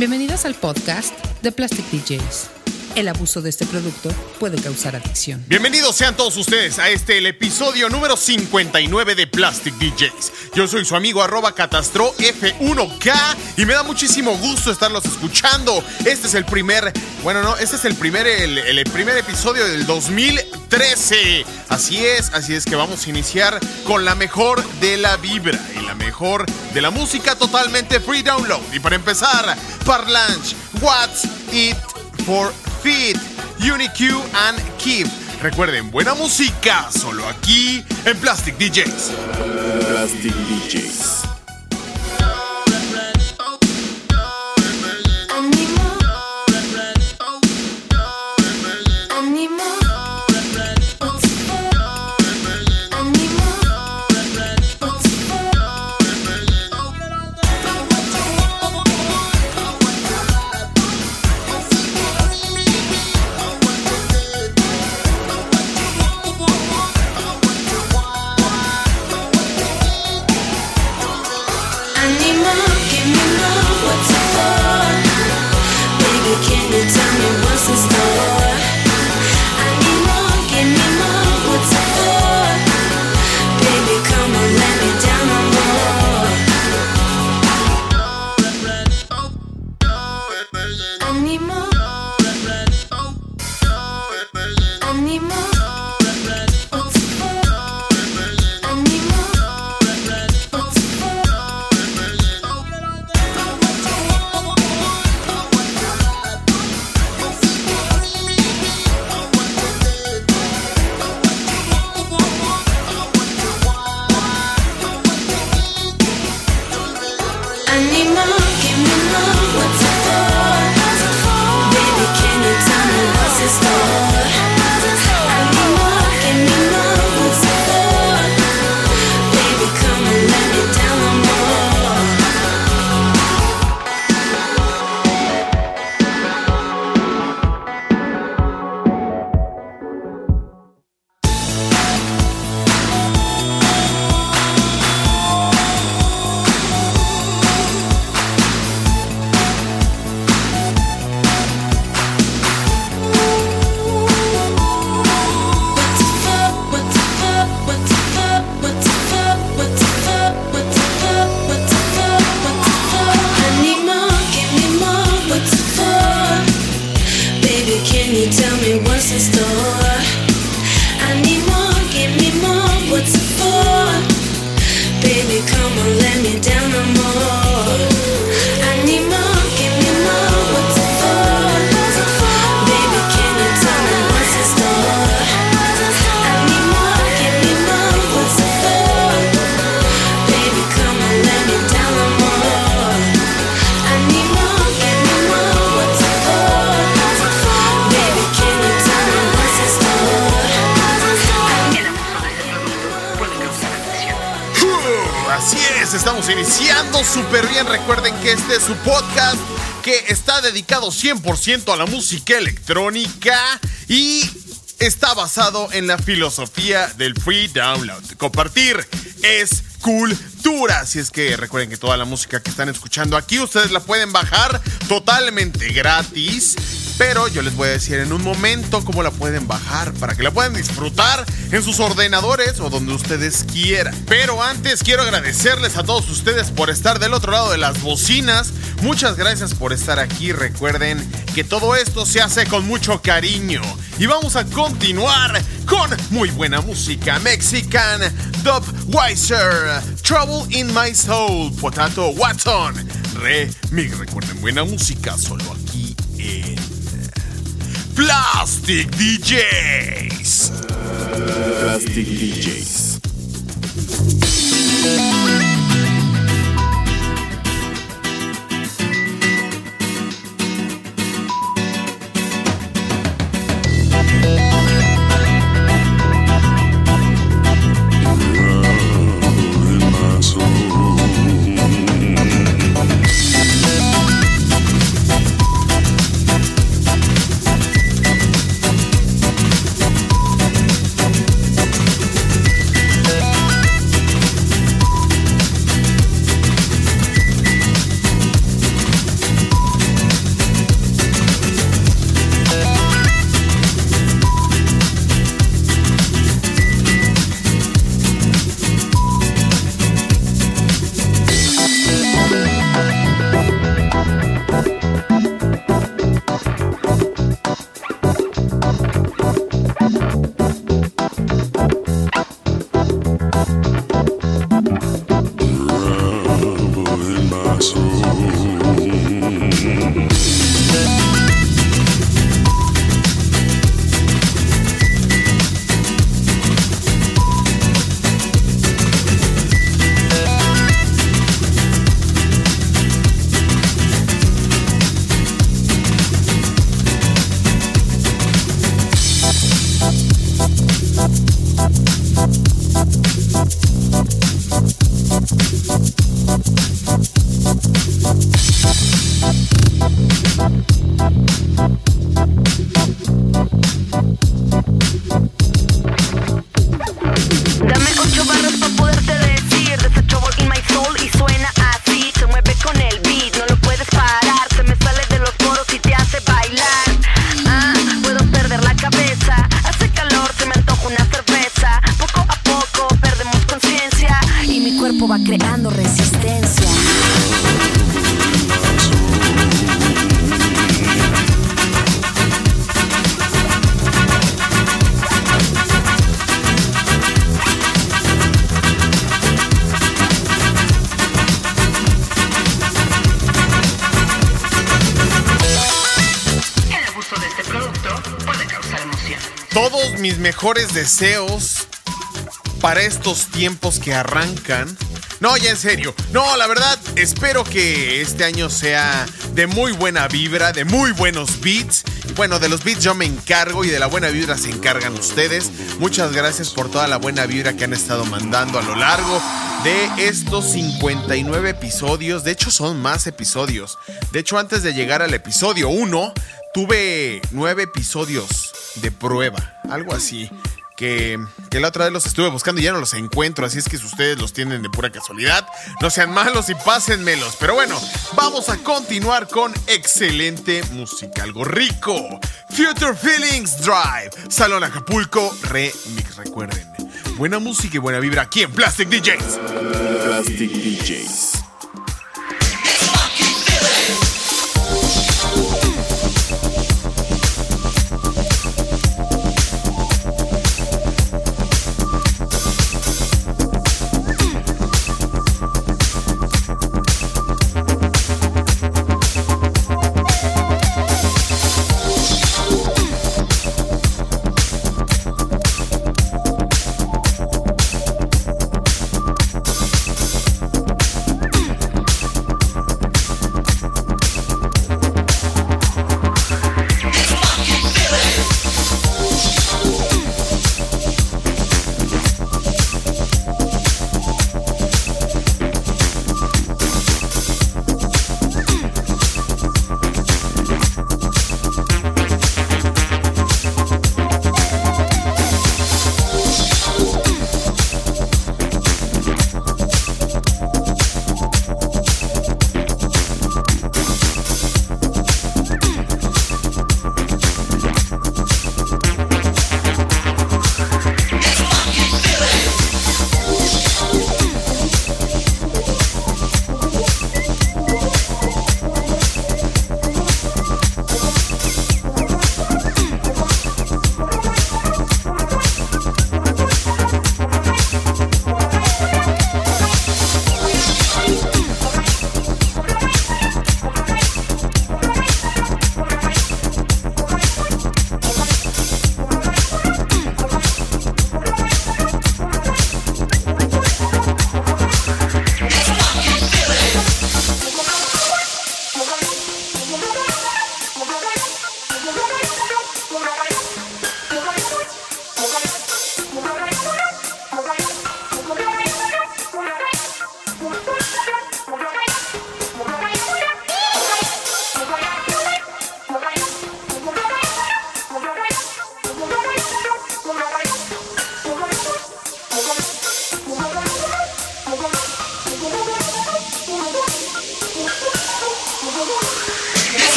Bienvenidos al podcast de Plastic DJs. El abuso de este producto puede causar adicción. Bienvenidos sean todos ustedes a el episodio número 59 de Plastic DJs. Yo soy su amigo @catastrof1k y me da muchísimo gusto estarlos escuchando. Este es el primer episodio del 2013. Así es que vamos a iniciar con la mejor de la vibra y la mejor de la música totalmente free download. Y para empezar, Parlange, What's It For Fit, UniQ and Keep. Recuerden, buena música solo aquí en Plastic DJs. Plastic DJs. Estamos iniciando súper bien. Recuerden que este es su podcast que está dedicado 100% a la música electrónica y está basado en la filosofía del free download. Compartir es cultura. Así es que recuerden que toda la música que están escuchando aquí ustedes la pueden bajar totalmente gratis. Pero yo les voy a decir en un momento cómo la pueden bajar para que la puedan disfrutar en sus ordenadores o donde ustedes quieran. Pero antes quiero agradecerles a todos ustedes por estar del otro lado de las bocinas. Muchas gracias por estar aquí. Recuerden que todo esto se hace con mucho cariño. Y vamos a continuar con muy buena música. Mexican, Dubweiser, Trouble in My Soul, Potato Watson, Remix. Recuerden, buena música solo aquí en Plastic DJs. Plastic DJs. escuchando Resistencia. El abuso de este producto puede causar emoción. Todos mis mejores deseos para estos tiempos que arrancan. No, ya en serio. No, la verdad, espero que este año sea de muy buena vibra, de muy buenos beats. Bueno, de los beats yo me encargo y de la buena vibra se encargan ustedes. Muchas gracias por toda la buena vibra que han estado mandando a lo largo de estos 59 episodios. De hecho, son más episodios. De hecho, antes de llegar al episodio 1, tuve 9 episodios de prueba. Algo así. Que la otra vez los estuve buscando y ya no los encuentro. Así es que si ustedes los tienen de pura casualidad, no sean malos y pásenmelos. Pero bueno, vamos a continuar con excelente música, algo rico. Future Feelings Drive, Salón Acapulco Remix. Recuerden, buena música y buena vibra aquí en Plastic DJs. Plastic DJs.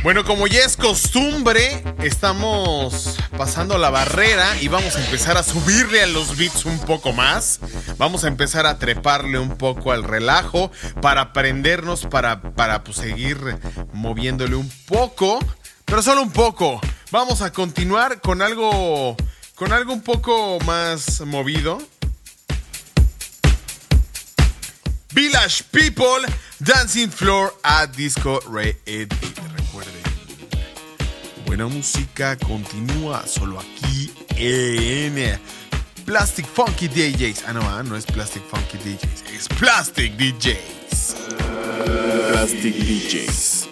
Bueno, como ya es costumbre, estamos pasando la barrera y vamos a empezar a subirle a los beats un poco más. Vamos a empezar a treparle un poco al relajo para aprendernos, para pues, seguir moviéndole un poco, pero solo un poco. Vamos a continuar con algo un poco más movido. Village People, Dancing Floor at Disco Re-Edit. Recuerden, buena música continúa solo aquí en Plastic Funky DJs. No es Plastic Funky DJs, es Plastic DJs. Plastic DJs.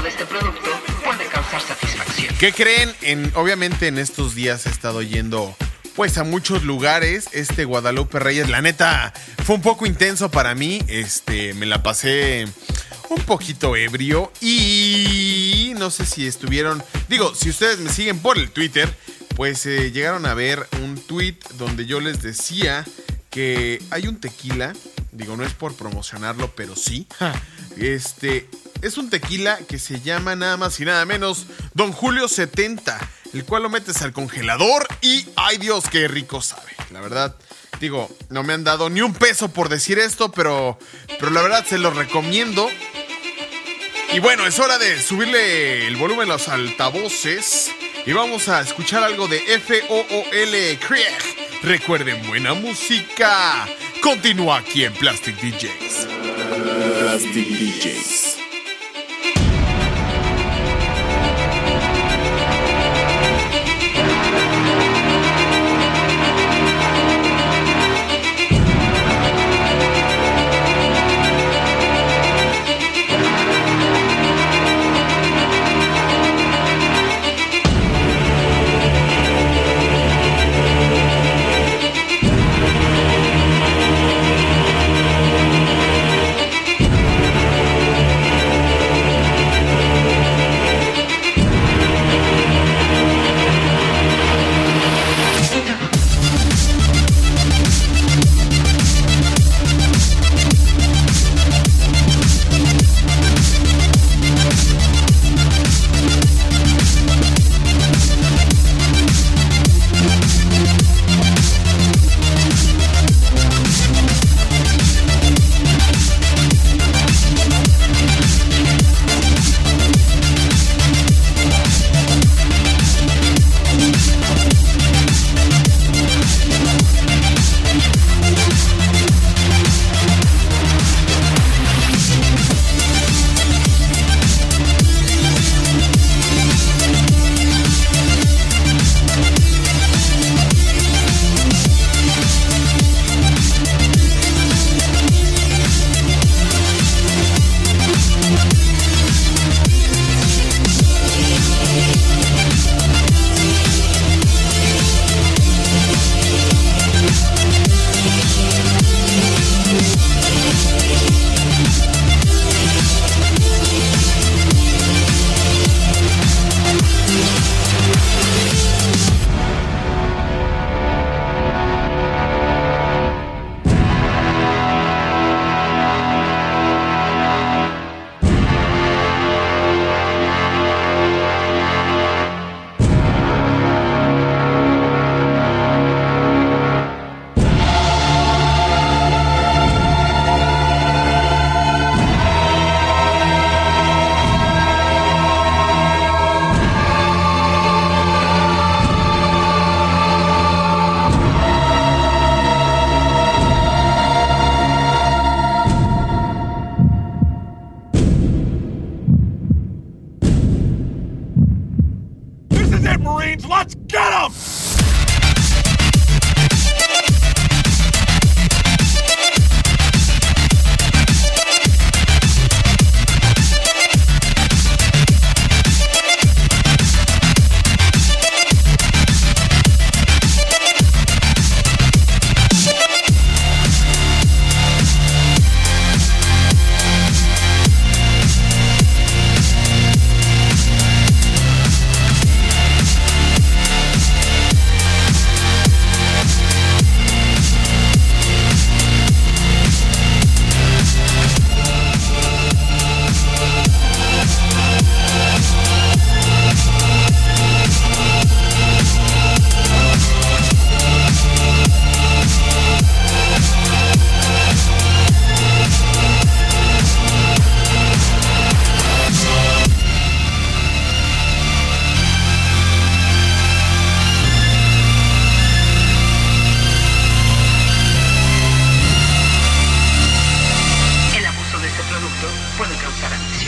de este producto puede causar satisfacción. ¿Qué creen? Obviamente en estos días he estado yendo pues a muchos lugares. Guadalupe Reyes, la neta, fue un poco intenso para mí. Me la pasé un poquito ebrio y no sé si estuvieron... Digo, si ustedes me siguen por el Twitter, pues llegaron a ver un tweet donde yo les decía que hay un tequila, digo, no es por promocionarlo, pero sí. Es un tequila que se llama nada más y nada menos Don Julio 70, el cual lo metes al congelador y ¡ay Dios, qué rico sabe! La verdad, digo, no me han dado ni un peso por decir esto, pero la verdad se lo recomiendo. Y bueno, es hora de subirle el volumen a los altavoces y vamos a escuchar algo de FOOL Krieg. Recuerden, buena música. Continúa aquí en Plastic DJs. Plastic DJs.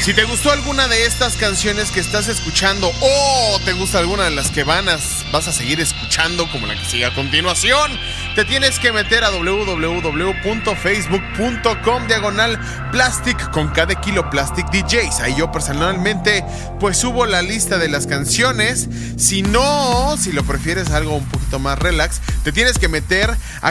Si te gustó alguna de estas canciones que estás escuchando o te gusta alguna de las que vas a seguir escuchando, como la que sigue a continuación, te tienes que meter a www.facebook.com/plastic con cada kilo Plastic DJs. Ahí yo personalmente pues subo la lista de las canciones. Si no, si lo prefieres algo un poquito más relax, te tienes que meter a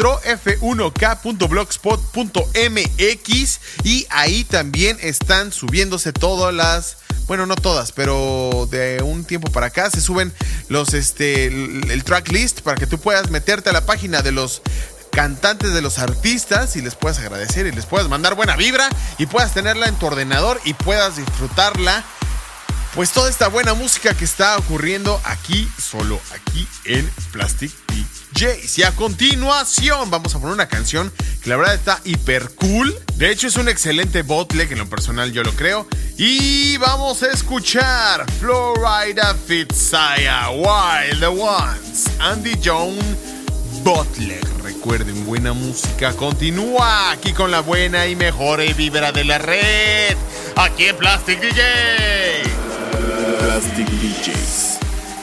catastrof1k.blogspot.mx y ahí también están subiéndose todas las... Bueno, no todas, pero de un tiempo para acá se suben el tracklist para que tú puedas meterte a la página de los cantantes, de los artistas, y les puedas agradecer y les puedas mandar buena vibra y puedas tenerla en tu ordenador y puedas disfrutarla. Pues toda esta buena música que está ocurriendo solo aquí en Plastic DJs. Y a continuación vamos a poner una canción que la verdad está hiper cool. De hecho es un excelente bootleg, en lo personal yo lo creo. Y vamos a escuchar Florida Fitzaya, Wild the Ones, Andy John bootleg. Recuerden, buena música continúa aquí con la buena y mejor vibra de la red. Aquí en Plastic DJ. Plastic DJs.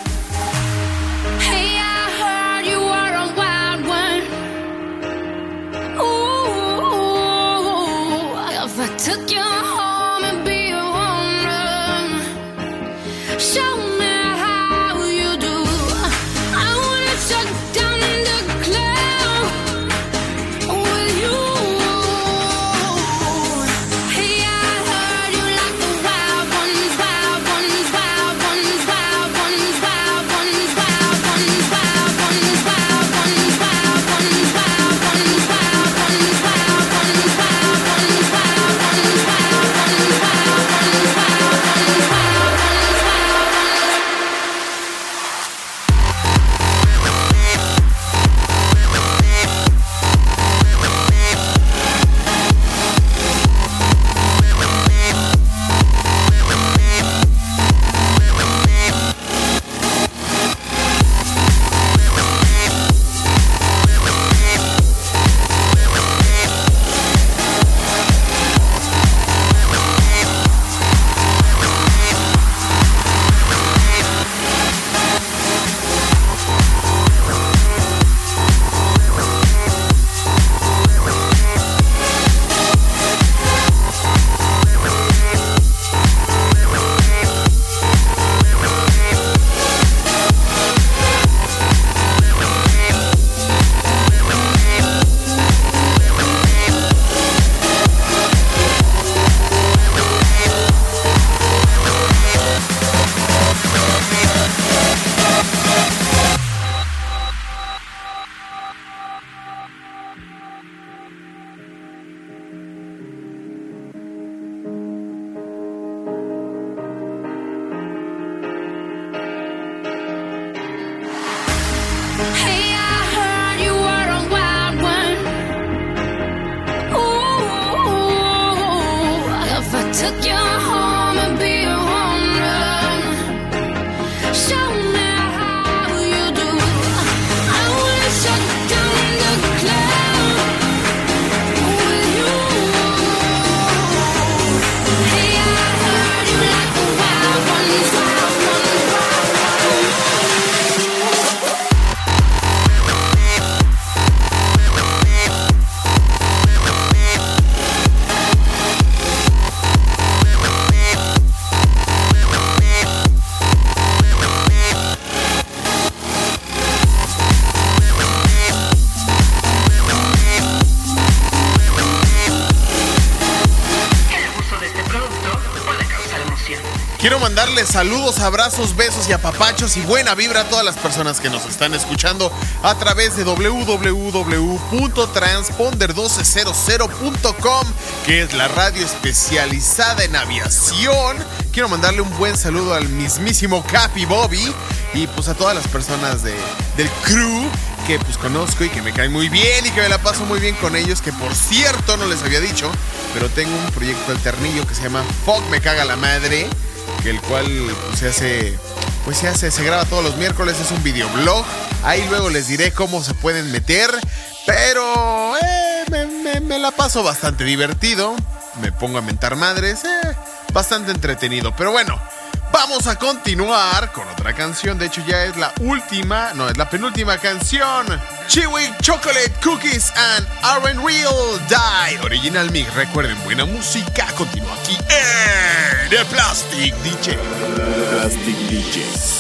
Hey, I heard you are a wild one. Ooh, if I took you home and be a home run, show me how you do. I wanna shut down the club with you. Hey, I heard you like the wild ones, wild ones, wild ones, wild ones, wild ones, wild ones, wild ones, wild ones, wild ones, wild ones, wild ones, wild ones, wild ones, wild ones, Hey, I heard you were a wild one. Ooh, if I took you home and be a home run, show me how you do. I wanna shut down the club with you. Hey, I heard you like the wild ones, wild ones, wild ones. Quiero mandarles saludos, abrazos, besos y apapachos y buena vibra a todas las personas que nos están escuchando a través de www.transponder1200.com, que es la radio especializada en aviación. Quiero mandarle un buen saludo al mismísimo Capi Bobby y pues a todas las personas del crew que pues conozco y que me caen muy bien y que me la paso muy bien con ellos, que por cierto no les había dicho, pero tengo un proyecto alternillo que se llama Fuck Me Caga la Madre, que el cual se graba todos los miércoles, es un videoblog. Ahí luego les diré cómo se pueden meter, pero me la paso bastante divertido. Me pongo a mentar madres, bastante entretenido. Pero bueno, vamos a continuar con otra canción. De hecho, ya es la última, no, es la penúltima canción. Chewy Chocolate Cookies and Aren't Real Die Original Mix. Recuerden, buena música continúa aquí en The Plastic DJ. Plastic DJs.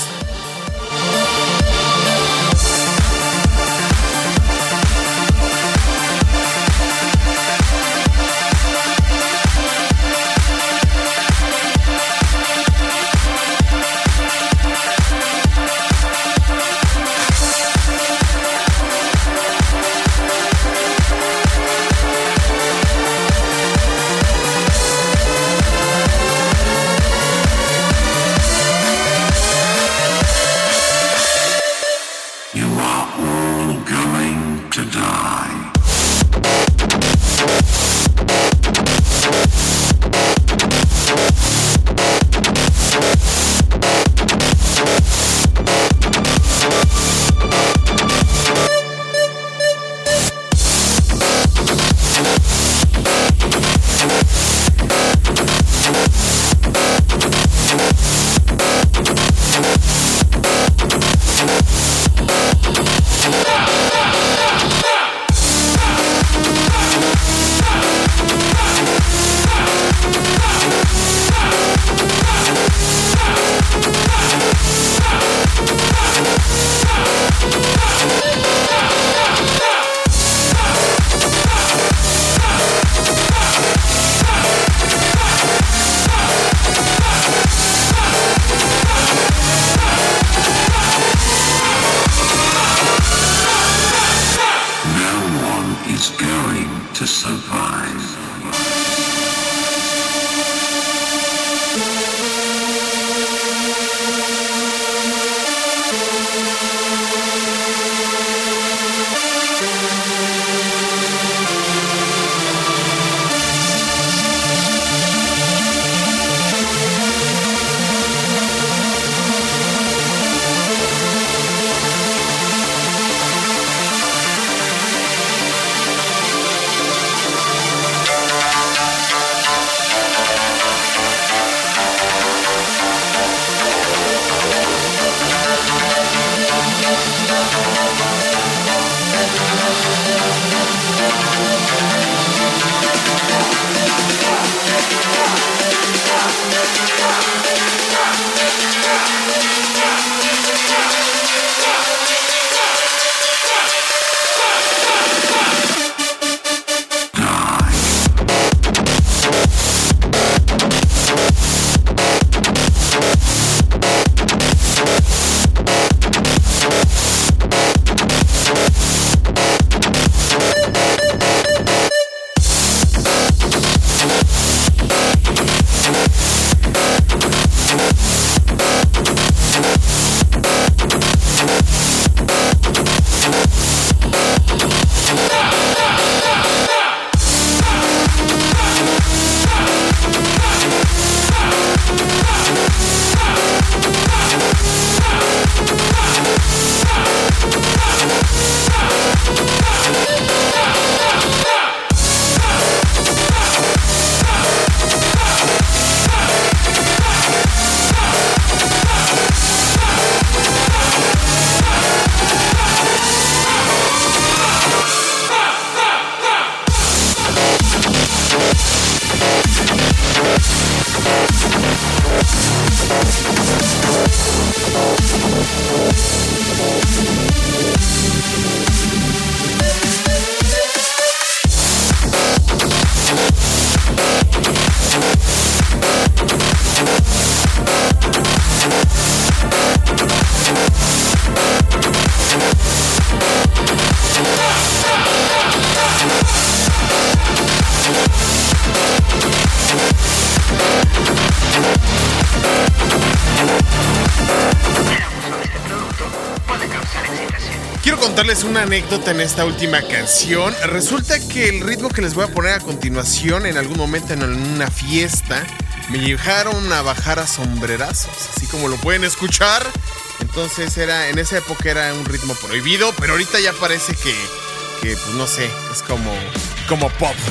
Quiero contarles una anécdota en esta última canción. Resulta que el ritmo que les voy a poner a continuación, en algún momento en una fiesta, me llegaron a bajar a sombrerazos, así como lo pueden escuchar. Entonces en esa época era un ritmo prohibido, pero ahorita ya parece que pues no sé, es como pop.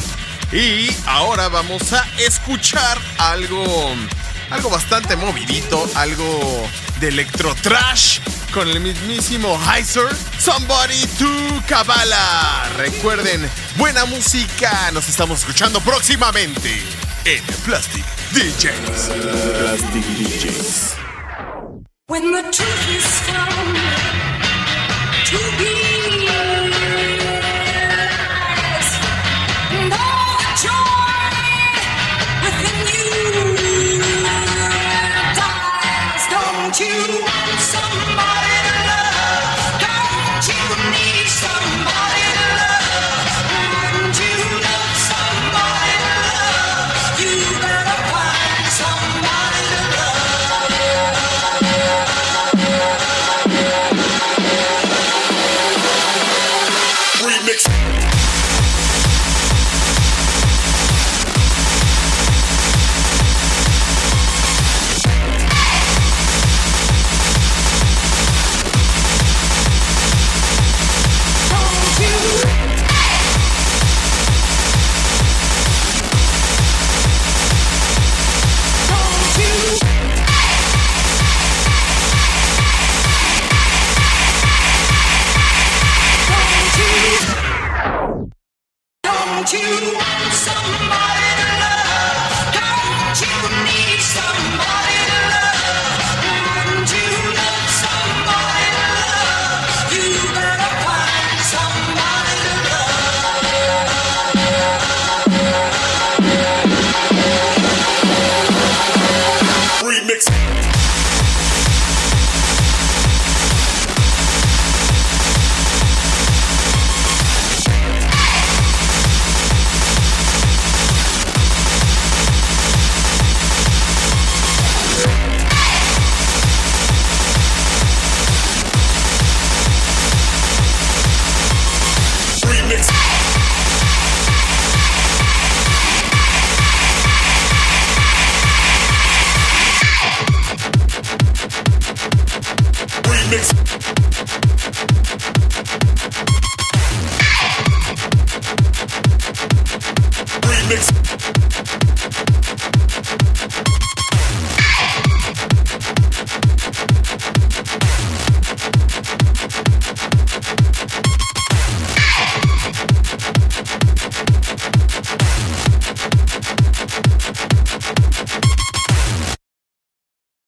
Y ahora vamos a escuchar algo bastante movidito, algo de electro trash con el mismísimo Heiser, Somebody to Kabbalah. Recuerden, buena música, nos estamos escuchando próximamente en Plastic DJs. Plastic DJs. When the truth is found to be lies, and all the joy within you dies. Don't you want somebody to love? Don't you need somebody to love? Wouldn't you love somebody to love? You better find somebody to love. Don't you want somebody to love? Don't you need somebody to love? Wouldn't you love somebody to love? You better find somebody to love. Remix. Remix.